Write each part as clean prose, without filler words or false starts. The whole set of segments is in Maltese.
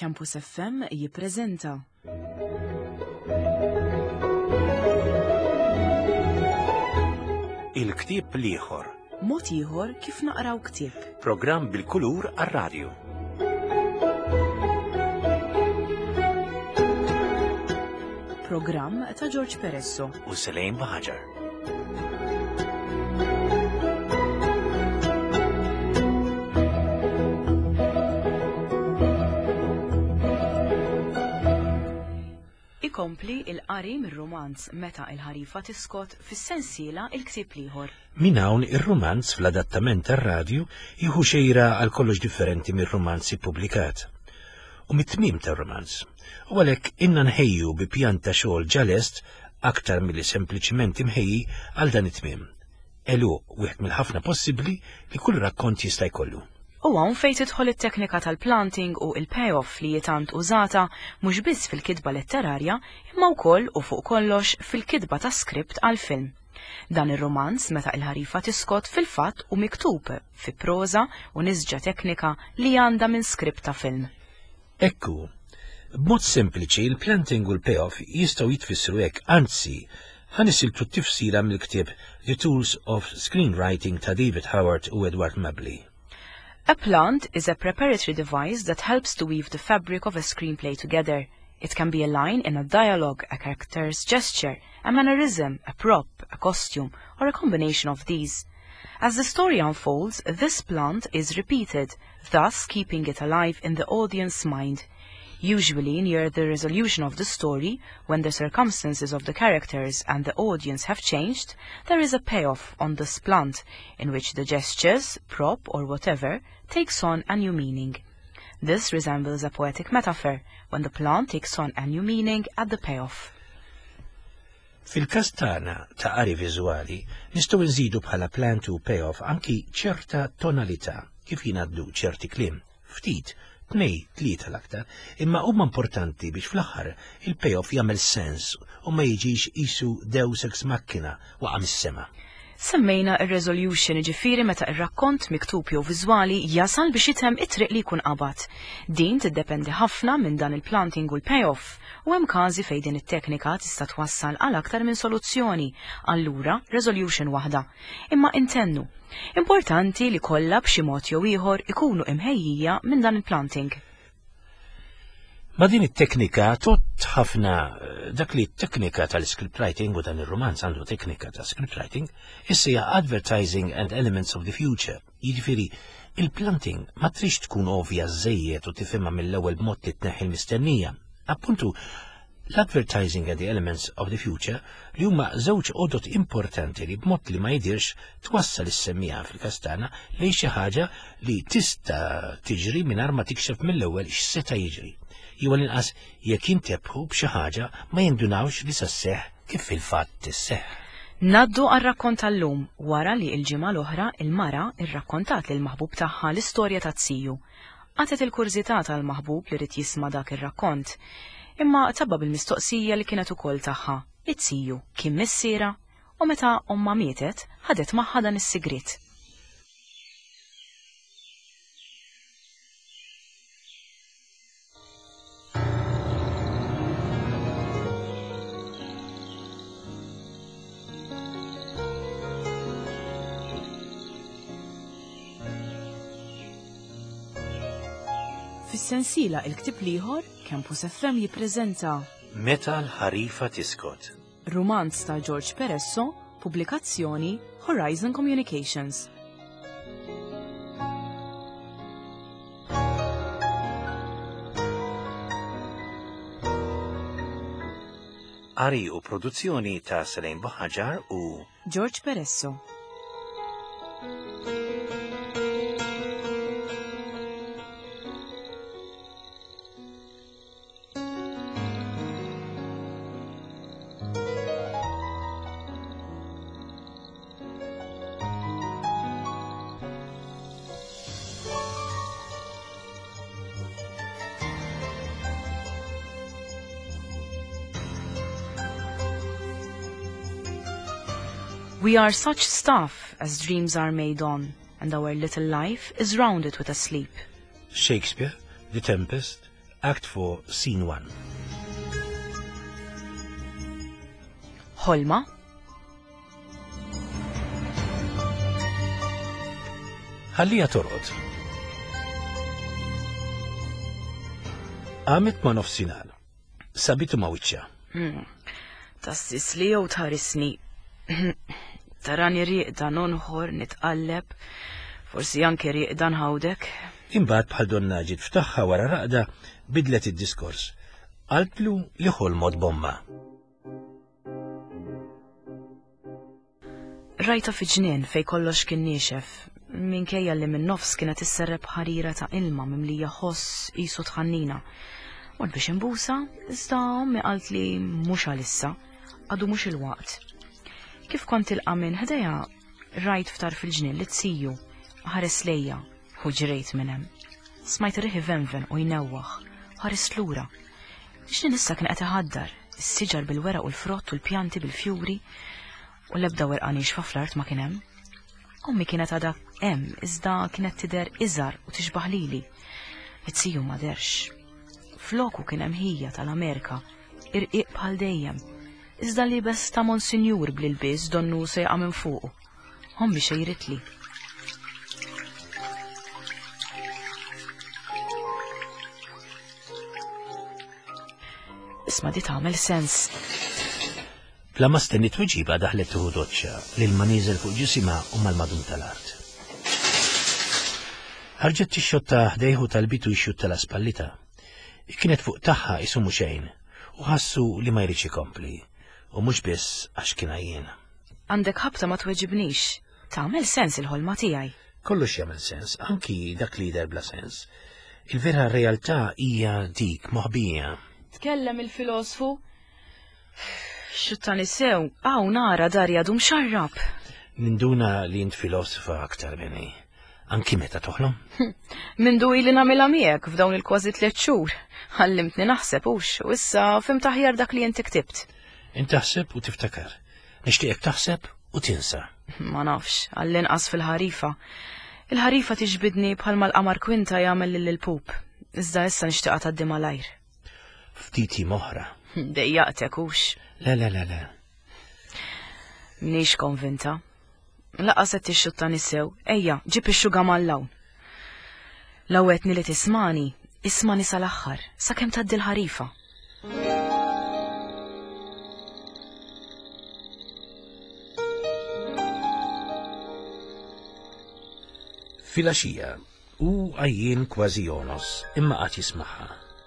Campus FM jippreżenta. Il-ktieb l-ieħor. Mod ieħor kif naqraw ktieb. Programm bil-kulur għar-radju. Programm ta' George Peresso u Selejn Baħaġar. Ikompli il-qari mir-romanz Meta il-ħarifa tiskot fis-sensiela il-ktieb l-ieħor. Min hawn ir-romanz fl-adattament tar-radju jieħu xejra għal kollox differenti mir-romanzi ppubblikat. U mit-tmiem tar-romanz. U għalhekk inna nħejju bi pjanta xogħol ġalest aktar milli sempliċiment imħejji għal dan it-tmiem. Elu wieħed mill-ħafna possibbli li kull rakkont jista' jkollu. U hawn fejn tidħol it-teknika tal-planting u il-payoff li jitant użata mhux biss fil-kitba letterarja imma wkoll u fuq kollox fil-kitba ta' skript għal-film. Dan ir-romanz Meta il-ħarifa tiskot fil-fatt u miktub fi proża u niżġa teknika li għandha minn skript ta' film. Ekku, b'mod sempliċi il-planting u l-payoff jistgħu jitfissru hekk, anzi, ħanisiltu t-tifsira mill-ktieb The Tools of Screenwriting ta' David Howard u Edward Mabley. A plant is a preparatory device that helps to weave the fabric of a screenplay together. It can be a line in a dialogue, a character's gesture, a mannerism, a prop, a costume, or a combination of these. As the story unfolds, this plant is repeated, thus keeping it alive in the audience's mind. Usually near the resolution of the story, when the circumstances of the characters and the audience have changed, there is a payoff on this plant, in which the gestures, prop or whatever, takes on a new meaning. This resembles a poetic metaphor, when the plant takes on a new meaning at the payoff. Fil-kastana ta' qari viżwali nistgħu nżidu bħala plant u payoff anki ċerta tonalità kif jingħaddu ċerti kliem, ftit, 2-3 l-aktar, imma huma importanti biex fl-aħħar il-payoff jagħmel sens u ma jiġix qisu deus ex machina waqa' mis-sema. Semmejna ir-resolution ġifieri meta ir-rakkont miktub jew viżwali jasal biex jitem it-triq li jkun qabad. Din tiddependi ħafna minn dan il-planting u l-payoff u hemm każi fejn din it-teknika tista' twassal għal aktar minn soluzzjoni, allura resolution waħda. Imma intennu, importanti li kollha b'xi mod jew ieħor ikunu imħejjija minn dan il-planting. Ma din it-teknika tot ħafna dak li t-teknika tal-scriptwriting u dan ir-romanz għandu teknika ta' scriptwriting issija advertising and elements of the future. Jiġifieri il-planting ma trix tkun ovvja żejjed u tifhimha mill-ewwel b'mod li tneħħi l-mistennija. Appuntu l-advertising and the elements of the future li huma żewġ għodot importanti li b'mod li ma jidirx twassal is-semmija fil-kastana lejn xi ħaġa li tista' tiġri mingħajr ma tikxef mill-ewwel x'seta' jiġri. Jew inqas jekk jintebħu b'xi ħaġa ma jindunawx li sasseħ kif fil-fatt tisseħ. Naddu għar-rakkont tal-lum wara li l-ġimgħa l-oħra il-mara rrakkontat lil maħbub tagħha l-istorja ta' tziju. Għatet il-kurżità tal-maħbub li rid jisma' dak ir-rakkont. Imma tabba bil-mistoqsija li kienet ukoll tagħha. It-tziju kien missiera u meta omma mietet ħadet magħha dan is-sigriet. Fis-sensiela il-ktieb l-ieħor Campus FM jippreżenta Meta l-ħarifa tiskot. Romanz ta' George Peresso, pubblikazzjoni Horizon Communications. Qari u produzzjoni ta' Selejn Baħaġar u George Peresso. We are such stuff as dreams are made on, and our little life is rounded with a sleep. Shakespeare, The Tempest, Act 4, Scene 1. ħolma? ħallija torqod. Għamet ma nofsinhar. Sabitu ma wiċċa. Tassis li jew tħarisni. Tarani rieqda nonħor nitqalleb, forsi anke rieqda nħawdek. Imbagħad bħal donna ġiet ftaħħa wara raqda bidlet id-diskors. Qaltlu li ħolmod bomma. Rajta fi ġnien fej kollox kien niexef, minkejja li minn nofs kienet isserreb ħarira ta' ilma mimlija ħoss qisu tħannina. Mort biex imbusa, iżda ommi qalt li mhux għalissa, għadu mhux il-waqt. Kif kont ilqa' minn ħdejja, rajt ftar fil-ġnien li tsiju, ħares lejja u ġrejt minn hemm. Smajt riħi venven u jnewwaħ, ħares lura. Ġnien issa kien qed iħaddar, is-siġar bil-weraq u l-frott u l-pjanti bil-fjuri u l-ebda werqanix fl-art ma kien hemm. Ommi kienet għadha hemm iżda kienet tidher iżgħar u tixbaħ lili. It-tsiju ma derx. Floku kien hemm ħija tal-Amerika, irqiq bħal dejjem. Iżda li bes ta' Monsinjur bl-ilbiż donnu sejqa minn fuqu. Ommi xejritli. Isma' di tagħmel sens. Bla ma stennit weġiba daħlet tuħu doċċa lil ma nieżel fuq ġisimha u mal-madum tal-art. Ħarġet tixxotta ħdejħu tal-bitu jxutta l-aspallita. Kienet fuq tagħha isu xejn u ħassu li ma jridx ikompli u mhux biss għax kien jien. Għandek ħabta ma tweġibnix. Tagħmel sens il-ħolma tiegħi. Kollox jagħmel sens, anki dak li jidher bla sens. Il-vera realtà hija dik moħbija. Tkellem il-filosfu. Xuttani sew, għaw nara Darja dum xarrab. Ninduna li jint filosofa aktar minni. Anki meta toħlom? Mindu ili namila miegħek f'dawn il-kważi 3 xhur. Għallimtni naħseb u issa fim taħjar dak li inti ktibt. Intaħseb u tiftakar. Nixtieqek taħseb u tinsa. Ma nafx, għall-inqas fil-ħarifa. Il-ħarifa tiġbidni bħalma l-qamar kwinta jagħmel lil-pup. Iżda issa nixtieqa tgħaddi malajr. Ftiti moħra. Dejjaqtek hux. La. Mniex konvinta. Laqas qed tixxutta nisew, ejja, ġib ix-xuga mal-lawn. Lawetni li tismani, ismani sal-aħħar, sakemm tgħaddi l-ħarifa. Filgħaxija u għajjien kważi jonos imma qatt jismaħħa.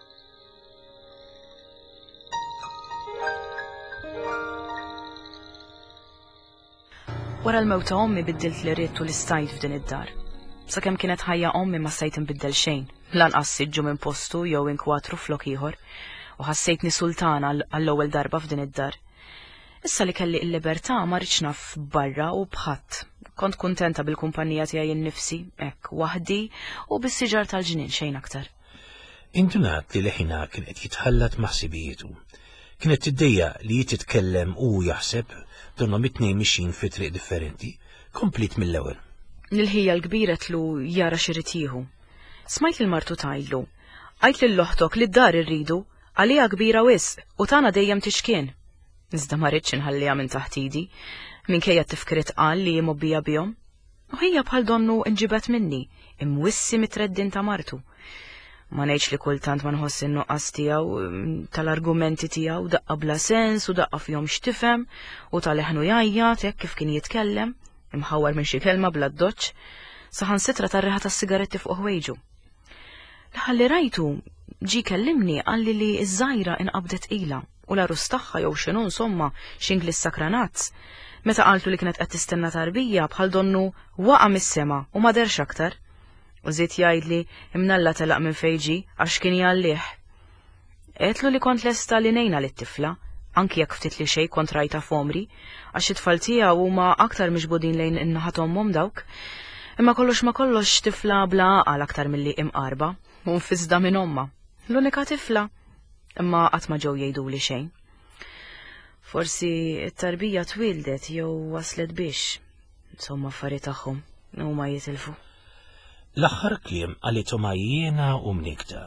Wara l-mewt ta' ommi biddilt li rrid u l-istajt f'din id-dar. Sakemm kienet ħajja ommi ma stajt inbiddel xejn, lanqas siġġu minn postu jew inkwatru flok ieħor, u ħassejtni sultana għall-ewwel darba f'din id-dar. Issa li kelli l-libertà ma rridx naf barra u bħadd. Kont kuntenta bil-kumpanija tiegħi innifsi, hekk waħdi u bis-siġar tal-ġnien xejn aktar. Indunat li leħina kien qed jitħallat maħsibijietu. Kienet tiddejja li jititkellem u jaħseb donhom it-tnejn mixin fi triq differenti, komplit mill-ewwel. Lil-ħija l-kbira tlu jara x'irid jieħu. Smajt il-martu tajlu, għajt lill-loħtok li d-dar irridu, għalija kbira wisq u tagħna dejjem tixkien. Iżda ma rridx inħallija minn taħtidi, minkejja tifkret qal li jimobbija bihom. U ħija bħal donnu inġibet minni, imwissi mitreddin ta' martu. Ma ngħidx li kultant ma nħoss in-nuqqas tiegħu tal-argumenti tiegħu daqqa bla sens u daqqa fihom x'tifhem u tal-eħnu jgħajjat hekk kif kien jitkellem, imħawwar minn xi kelma bla d-doċċ, saħansitra tar-riħa tas-sigaretti fuq ħwejġu. L-ħalli rajtu ġi kellimni qalli li ż-żgħira inqabdet ilha u l-arus tagħha jew x'inhu insomma x'Inglis sakranazz. Meta qaltu li kienet qed tistenna tarbija bħal donnu waqa' mis-sema u ma derx aktar. U żied jgħidli imnalla telaq minn fejġi għax kien jgħallih. Qedlu li kont lesta li ngħinha lit-tifla, anki jekk ftit li xejn kont rajta f'omri, għax it-tfal tiegħu huma aktar mixbudin lejn in-naħa ommhom dawk. Imma kollox ma kollox tifla bla għaqal aktar milli imqarba u mfiżda minn omma. L-unika tifla, imma qatt ma ġew jgħiduli xejn. Forsi t-tarbija twildet jew waslet biex, insomma affarijiet tagħhom huma jitilfu. L-aħħar kliem għalithom jiena u mnikta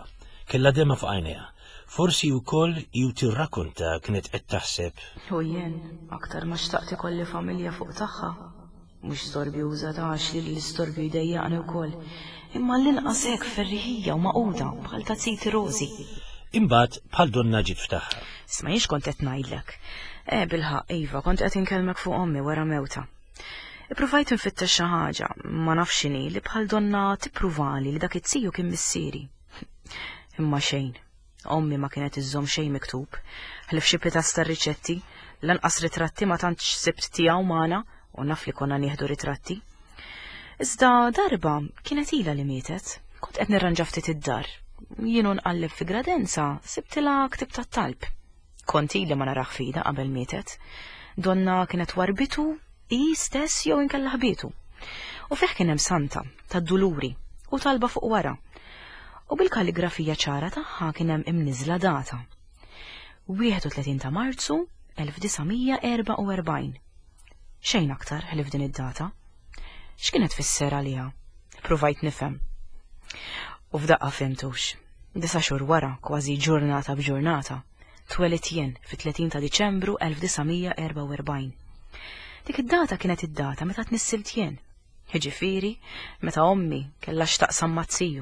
kella dema f'għajnejha. Forsi wkoll ju tirrakkunta kienet qed taħseb. U jien, aktar ma xtaqt ikolli familja fuq tagħha. Mhux storbi użata għax li l-istorbi jdejjaqni wkoll. Imma l-inqas hekk ferriħija u maquda bħal tazziti rożi. Imbagħad bħal donna ġiet ftaħħa. Isma' jiex kont qed ngħidlek. Bilħaq, Iva, kont qed inkellmek fuq ommi wara mewta. Ippruvajt infittex xi ħaġa, ma nafx x'inhi li bħal donna tippruvali li dak it-tiju kien missieri. Imma xejn. Ommi ma kienet iżżomm xejn miktub. Ħlif xi pitas tar-riċetti, lanqas ritratti ma tantx sibt tiegħu magħna u naf li konna nieħdu ritratti. Iżda darba kienet ilha li mietet. Kont qed nirranġa ftit id-dar. Jienu nqalleb fi gradenza sibtilha ktib tat-talb. Kont ili ma naraħ fida qabel mietet. Donna kienet warbitu i stess jew inkella ħbietu. U fih kien hemm santa tad-duluri u talba fuq wara. U bil-kalligrafija ċara tagħha kien hemm imniżla data. 31 ta' Marzu 1944. Xejn aktar ħlif din id-data. X'kienet tfisser għaliha? Provajt nifhem. U f'daqqa fimtux. 9 xhur wara, kważi ġurnata b'ġurnata, twelit jien fit-30 ta' Diċembru 1944. Dik id-data kienet id-data meta tnissilt jien. Jiġifieri meta ommi kellha x'taqsam mazziju.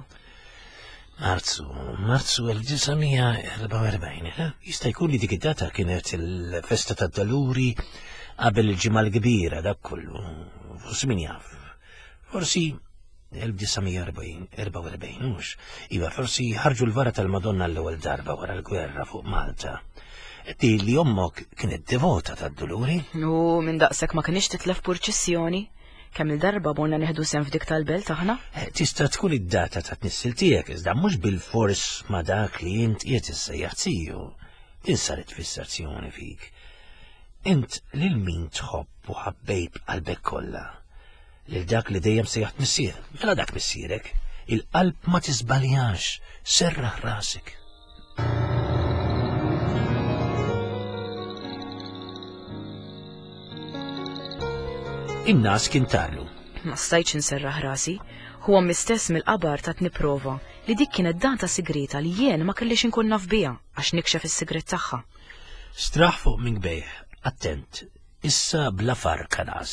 Marzu 1944. Jista' jkun li dik id-data kienet il-festa tad-daluri qabel il-ġimgħa l-kbira dak kollu. Forsi min jaf. Forsi 1944 mhux. Iva forsi ħarġu l-vara tal-Madonna l-ewwel darba wara l-gwerra fuq Malta. Di li ommok kienet devota tad-duluri? Minn daqshekk ma kienx titlef purċissjoni. Kemm il-darba borna neħdu sem f'dik tal-belt aħna? Tista' tkun id-data ta' tnissil tiegħek iżda mhux bil-fors ma' dak li int qiegħed issejjaħ tiju. Din saret fissazzjoni fik. Int lil min tħobb u ħabbejb qalbek kollha. Lil dak li dejjem sejjaħ tnissier. Mela dak missierek. Il-qalb ma tiżbaljax, serraħ rasek. In-nas kien tarlu. Ma stajtx inserraħ rasi. Huwa mistess mill-qabar tat nipprova li dik kienet data sigrita li jien ma kellix inkun naf biha għax nikxef is-sigret tagħha. Straħ fuq minn gbejħ, attent, issa bla far kanas.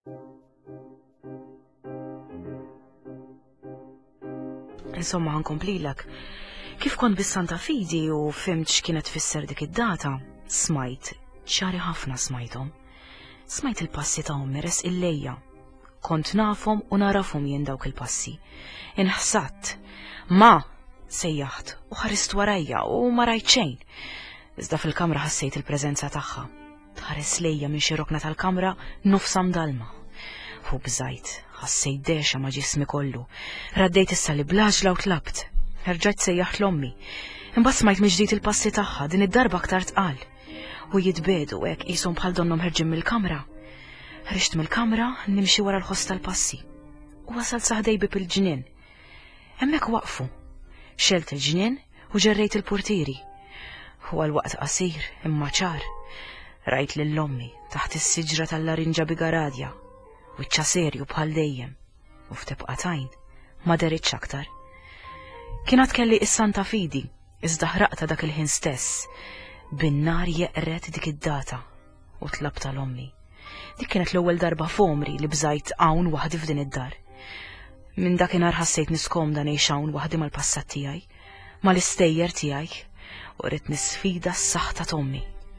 Insomma ħankomplilek. Kif kont bis-Santa Fidi u fimt x'kienet tfisser dik id-data, smajt, ċari ħafna smajthom. Smajt il-passi ta' ommi res il-lejja. Kont nafhom u narafhom jien dawk il-passi. Inħsatt. Ma sejjaħt u ħarist warajja u ma rajt xejn. Iżda fil-kamra ħassejt il-preżenza tagħha. Tħares lejja minn xi rokna tal-kamra nofsa mdalma. U bżajt, ħassejt dexa ma' ġismi kollu. Raddejt issa li blaġla u tlabt. Rġajt sejjaħt l-ommi. Imbagħad smajt miġdid il-passi tagħha din id-darba aktar tqal. U jitbedu hekk qishom bħal donnom ħerġin mill-kamra. Ħriġt mill-kamra nimxi wara l-ħoss tal-passi. U wasalt saħdej bib il-ġnien. Hemmhekk waqfu. Xelt il-ġnien u ġerrejt il-portieri. U għal-waqt qasir imma ċar. Rajt lill-ommi taħt is-siġra tal-larinġa bigaradja. Wiċċa serju bħal dejjem. U ftebqatajn ma deritx aktar. Kienet kelli is-Santa Fidi, iżda ħraqta dak il-ħin stess. Bin-nar jeqret dik id-data u tlab tal-ommi. Dik kienet l-ewwel darba f'omri li bżajt hawn waħdi f'din id-dar. Minn dakinhar ħassejt niskomda ngħix hawn waħdi mal-passat tiegħi, mal-istejjer tiegħi u rrid nisfida s-saħħ ta' ommi.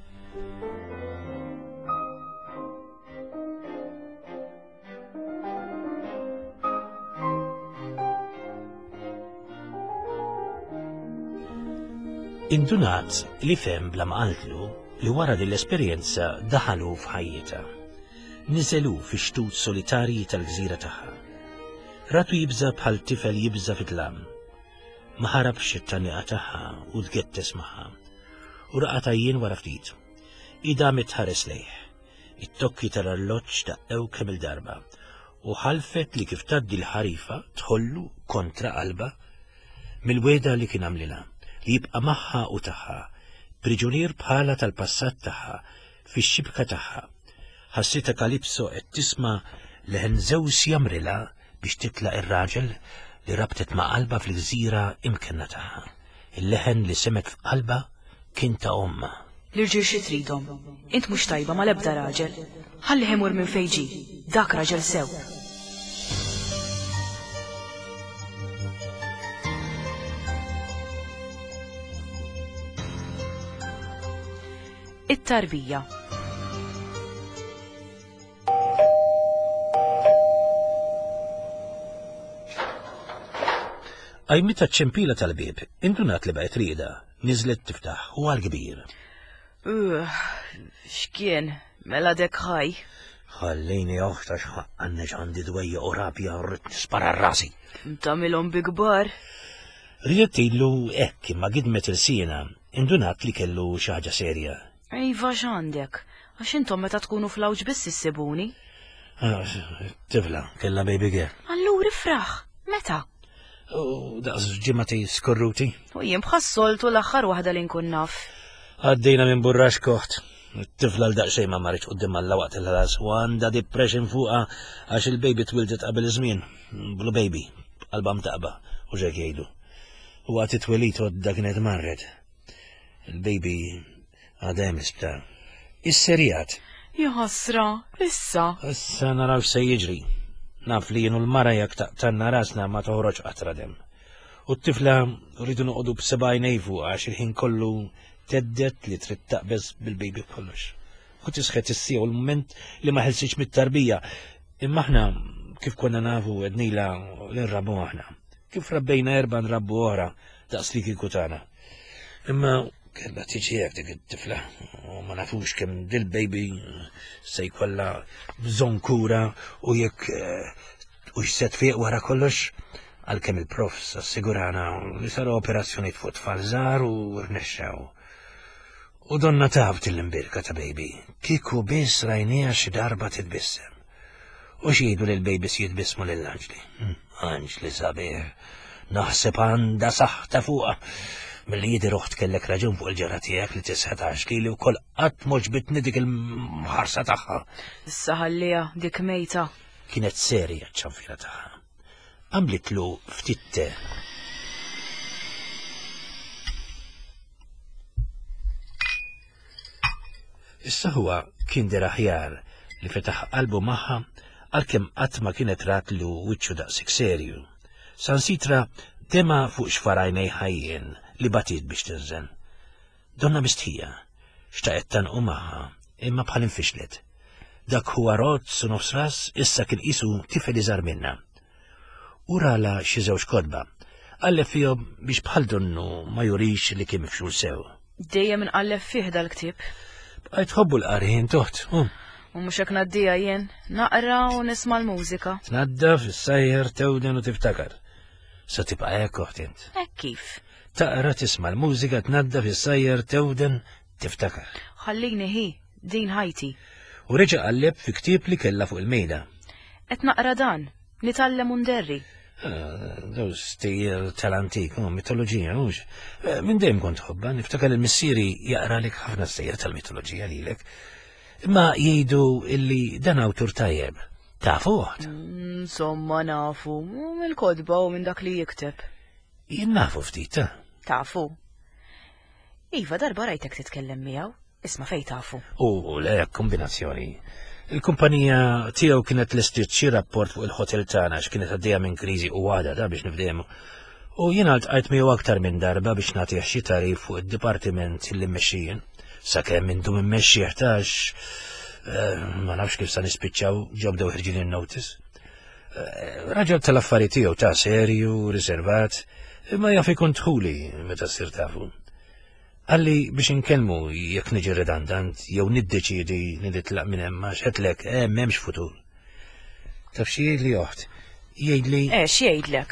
Indunat li fem bla maqaltlu li wara din l-esperjenza daħalu f'ħajjita. Niżelu fi xtut solitarji tal-gżira tagħha. Ratu jibża bħal tifel jibża fit-tlam. Ma ħarabx it-taniqa tagħha u tgettes magħha. U raqata jien wara ftit. Ida mitħares lejh. It-tokki tal-arloġġ daqqew kemm il-darba u ħalfet li kif tgħaddi l-ħarifa tħollu kontra qalba mill-weda li kien għamlilha. Li jibqa' magħha u tagħha, priġunier bħala tal-passat tagħha, fix-xibka tagħha. Ħassita Kalipso qed tisma' leħen Zeus jamrilha biex titlaq ir-raġel li rabtet ma' qalba fil-gżira imkenna tagħha. il-leħen li semet f'qalba kien ta' omma. L-irġiel xi tridhom. Int mhux tajba mal-ebda raġel. Ħalli imur minn fejn ġie. Dak raġel sew. It-tarbija. Għajmita ċempila tal-bib, indunat li baqgħet rieda, niżlet tiftaħ u għal-kbir. X'kien, mela dek ħaj. Ħallejni oħta x'ħaqqannex għandi dwejja u rabja u rrid nispara r-rasi. Tamilhom bi kbar. Ridet ilu hekk imma gidmet il-sina, indunat li kellu xi ħaġa serja. Iva x'għandek, għax intom meta tkunu fl-awġ biss issibuni. Tifla, kella baby girl. Allura ifraħ, meta? U daqs ġimati skorruti. U jien bħassoltu l-aħħar waħda li nkun naf. Għaddejna minn burrax koħt. Tifla l-daqxej ma marriċ qudiem alla waqt il-ħalas u għandha depression fuqha għax il-baby twildet qabel iż-żmien. Blue baby, qalba mtaqba u ġek jgħidu. U għat it-twelit għodda kienet marred. Il-baby għadem l-isptar. Is-serijat. Jħassra, issa. Issa naraw se jiġri. Naf li jienu l-mara jak taqtanna rasna ma toħroġ qatra dem. U t-tifla rridu noqogħdu b'sebgħin nejfu għax il-ħin kollu teddet li trid taqbeż bil-baby kollox. U tisħet issiew l-moment li ma ħelsitx mit-tarbija. Imma aħna kif konna nafu għednila l-nrabbu aħna. Kif rabbejna erba' nrabbu oħra daqs li kieku tagħna. Imma kella tiġi hekk dik it-tifla u ma nafux kemm dil-baby se jkollha bżonn kura u jekk u x'set fieq wara kollox għalkemm il-prof assigurana li saru operazzjonijiet fuq tfal żgħar u rnexxew. U donna tabt l-imbirka ta' baby, kieku biss rajnija xi darba titbissem. U x'jgħidu lil babies jitbissmu lill-anġli. Anġli sabiħ, naħseb għandha saħħta fuqha. Milli jidi roħt kellek raġun fuq il-ġara tiegħek li tisħetax li wkoll qatt moġbitni dik il-ħarsa tagħha. Issa ħallija dik mejta. Kienet serja ċ-ċanfira tagħha. Għamlitlu ftit te. Issa huwa kien der aħjar li fetaħ qalbu magħha għalkemm qatt ma kienet ratlu wiċċu daqsik serju. Sansitra tema fuq xfarajnej ħajjien li batit biex tinżen. Donna mistħija, xtaqet tanqu magħha, imma bħal infixlet. Dak huwa rod su nofs ras issa kien qisu tifel iżgħar minna. U rala xi żewġ kodba, qallef fihom biex bħal donnu ma jurix li kien mifxul sew. Dejjem inqallef fih dal-ktieb. Bqajt tħobbu l-qari toħt. U mhux hekk ngħaddija jien, naqra u nisma' l-mużika. Tnaddaf, issajjer, tewden u tiftakar. Sa tibqa' hekk oħtint. Hekk kif? Taqra tisma' l-mużika tnaddaf, issajjer, tewden, tiftakar. Ħallini hi, din ħajti. U reġa' qalleb fi ktieb li kellha fuq il-mejda. Qed naqra dan, nitgħallem u nderri. Daw stejjer tal-antik, mitoloġija, mhux. Minn dejjem kont ħobba, niftakar il-missieri jaqralek ħafna stejjer tal-mitoloġija lilek. Imma jgħidu illi dan awtur tajjeb. Tafu waħd? Insomma nafu, mill-kodba u minn dak li jikteb. Jien nafu ftit, ta? Tafu. Iva darba rajtek titkellem miegħu, isma' fejn tafu. U le kombinazzjoni. Il-kumpanija tiegħu kienet listit xi rapport fuq il-hotel tagħna x'kienet għaddejja minn kriżi u għada da biex nifdehmu. U jiena ltqajt miegħu aktar minn darba biex nagħtih xi tarif fuq id-dipartiment li mmexxijin. Sakemm indu immexxi jeħtax ma nafx kif sa nispiċċaw ġobdew ħirġilin notice. Raġel tal-affarijiet tiegħu ta' serju, riservat, imma jaf ikun dħuli meta ssir tafu. Għalli biex inkellmu jekk niġi redandant jew niddeċiedi li nitlaq minn hemm għax għedlek m'hemmx futur. Taf xi jgħidli oħt? Jgħidli. X'jgħidlek?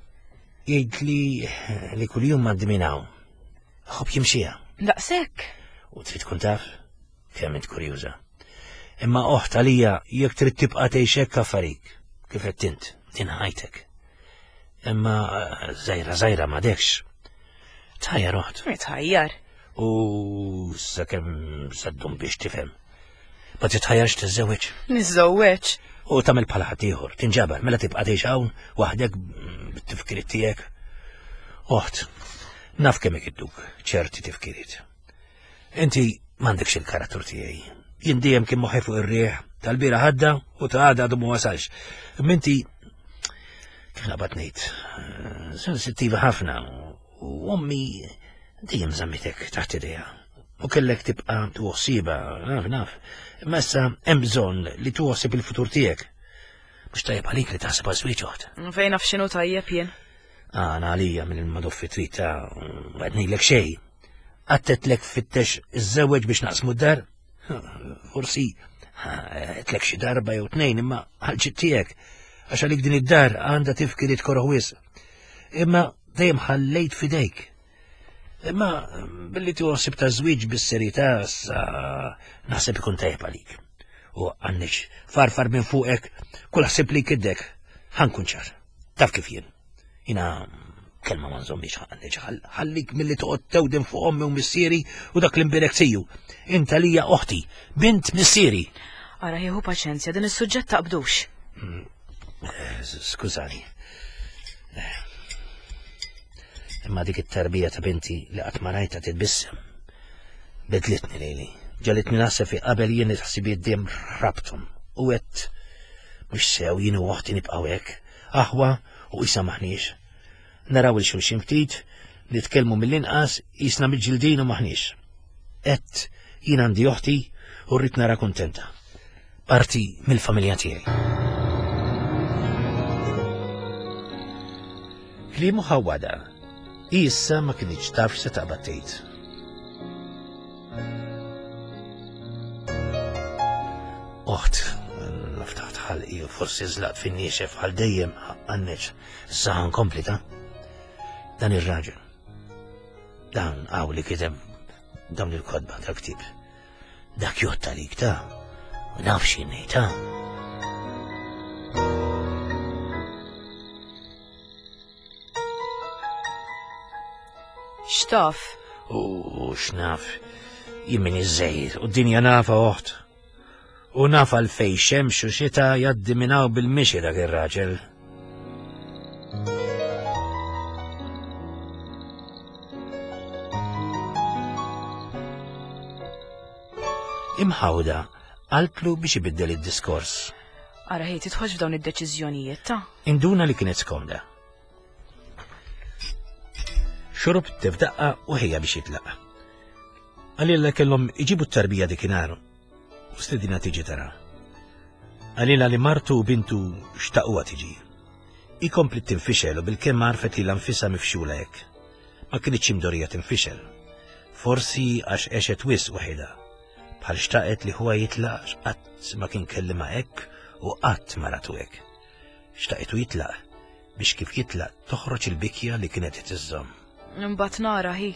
Jgħidli li kuljum m'għaddi minn hawn. Ħobb jimxija. Daqshekk. U trid tkun taf kemm int kurjuża. Imma oħt għalija jekk trid tibqa' tgħix hekk affarik kif qed int din ħajtek. Imma żgħira m'għadekx. Tħajjar oħt. Tħajjar. U sakemm saddum biex tifhem. Ma titħajjarx tiżżewweġ. Niżżewweġ. U tagħmel bħal ħadd ieħor, tinġabar mela tibqa' tgħix hawn waħdek bit-tifkiriet tiegħek. Oħt, Naf kemm idduk ċerti tifkiriet. Inti m'għandekx il-karattru tiegħi. Jien dejjem kien moħħi fuq ir-rieħ tal-bira ħadda u ta' għadha għadu ma wasalx. Minti kif naqbad ngħid, sensittiva ħafna u ommi dejjem żammitek taħt idejha. U kellek tibqa' tuħsiba, naf. Imma issa hemm bżonn li tuħsib il-futur tiegħek. Mhux tajjeb għalik li taħseb għal żwieġ oħra. Fejn naf x'inhu tajjeb jien? Għana għalija minn il-maduffi trid ta' għednilek xejn. Għattetlek fittex iż-żewġ biex naqsmu d-dar? Forsi għetlek xi darba jew tnejn imma ħalġit tiegħek għax għalik din id-dar għandha tifkiriet korħwis. Imma dejjem ħallejt fidejk. Imma billi tuħsib ta' żwieġ bis-serjetà naħseb ikun tajjeb għalik. U għannix farfar minn fuqek kull ħsib li kiddek ħankun ċar. Taf kif jien. Jina kelma ma nżommix ħallik mill-li toqgħod tewdem fuq ommi u missieri u dak l-imbirek siju. Inta lija oħti, bint missieri. Ara jieħu paċenzja, din is-suġġett taqbdux. Skużani. Imma dik it-tarbija ta' binti li qatt ma rajta titbissem. Bedlitni lejli. Ġalitni naħseb fi qabel jien ħsibiet dejjem rabtum. U għedt mhux sew jien u oħti nibqgħu hekk. Aħwa u isa maħniex. Naraw il-xulxin ftit, nitkellmu mill-inqas jisna mill-ġildin u maħniex. Et jien għandi oħti u rrid nara kuntenta. Parti mill-familja tiegħi. Kliemu ħawwada, issa ma kienx taf se taqbad tgħid. Oħt, naftaħt ħalqi u forsi żlaqt fin-niexef għal dejjem għanneċ saħan komplita. Dan ir-raġel. Dan għaw li kiteb dawn il-kodba ta' ktib. Dak jotta lik ta' u naf x'innej ta'. X'taf? U x'naf jien min iż-żejr u d-dinja nafa oħt. U naf għalfej xemx u xita jaddi minnaw bil-mixi dak ir-raġel. Imħawda qalblu biex ibiddel id-diskors. Ara ħej titħoġ f'dawn id-deċiżjonijiet ta'? Induna li kienet skomda. Xorub tifdaqqa u ħejja biex jitlaq. Għalilla kellhom iġibu t-tarbija dikinaru u stedina tiġi tara. Għalilla li martu u bintu xtaquha tiġi. Ikompli tinfixel u bil-kemm għarfet li l-anfisa mifxula hekk. Ma kienitx imdorija tinfixel. Forsi għax għexet wis waħida. Bħal xtaqet li huwa jitlaq qatt ma kien kellima hekk u qatt maratu hekk. Xtaqetu jitlaq biex kif jitlaq toħroġ il-bikja li kienet tiżżomm. Imbagħad nara hi.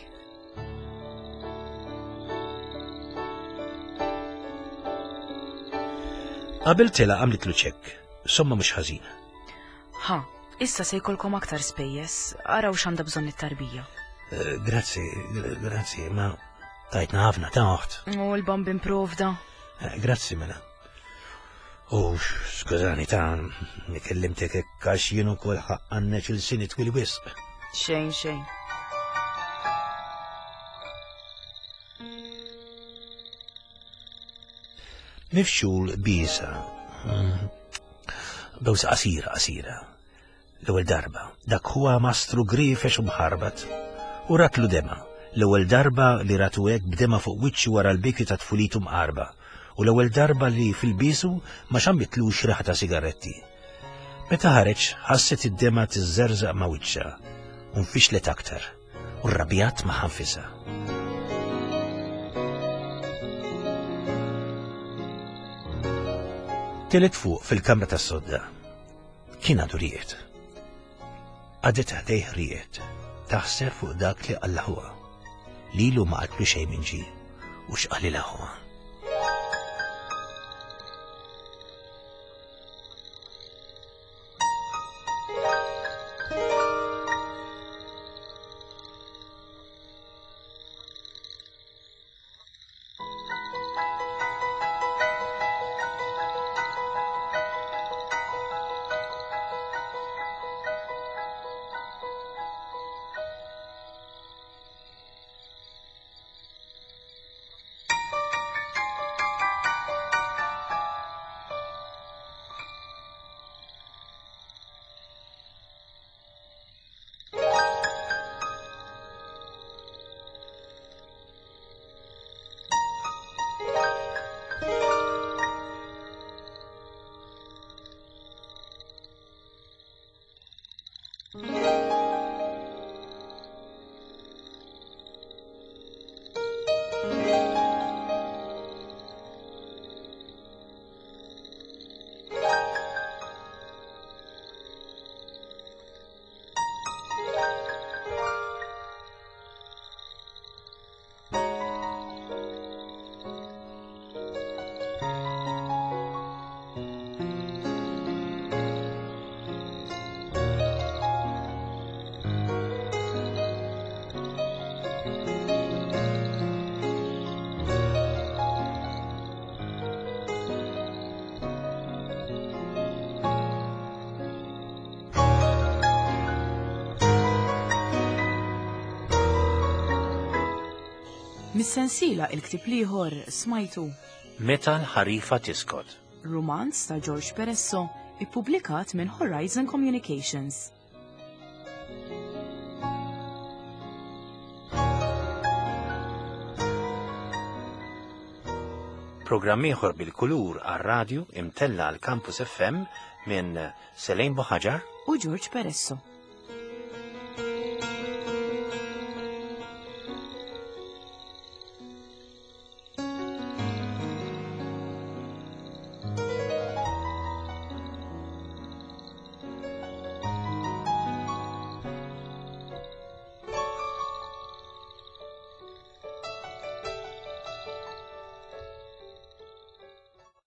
Qabel tela għamlitlu ċekk, somma mhux ħażina. Ha, issa se jkollkom aktar spejjeż, araw x'għandha bżonn it-tarbija. Grazzi, ma tajtna ħafna ta' oħt. U l-bambin provda. Grazzi mela. U skużani ta' nikellimtek hekk għax jien ukoll ħaqqanneċ il-sini twil wisq. Xejn. Mifxul bisa. Bewsa qasira. L-ewwel darba dak huwa mastru grifex u mħarbat u ratlu dema. L-ewwel darba li ratu hekk b'dema fuq wiċċu wara l-bikju ta' tfulitu mqarba u l-ewwel darba li fil-bisu ma xambitlux riħa ta' sigaretti. Meta ħareġ ħasset id-dema tiżżerżaq ma' wiċċa u nfixlet aktar u rrabjat ma' ħanfisha. Telet fuq fil-kamra tas-sodda. Kien għadu riet. Għadet ħdejh riet. Taħseb fuq dak li qalla huwa. Lilu ma qatlu xejn minn ġie u x'qalilha huwa. Mis-sensiela il-ktib ieħor smajtu Meta l-ħarifa tiskot. Romanz ta' George Peresso ippubblikat minn Horizon Communications. Programm ieħor bil-kulur għar-radju imtella għal Campus FM minn Selejn Boħaġar U George Peresso.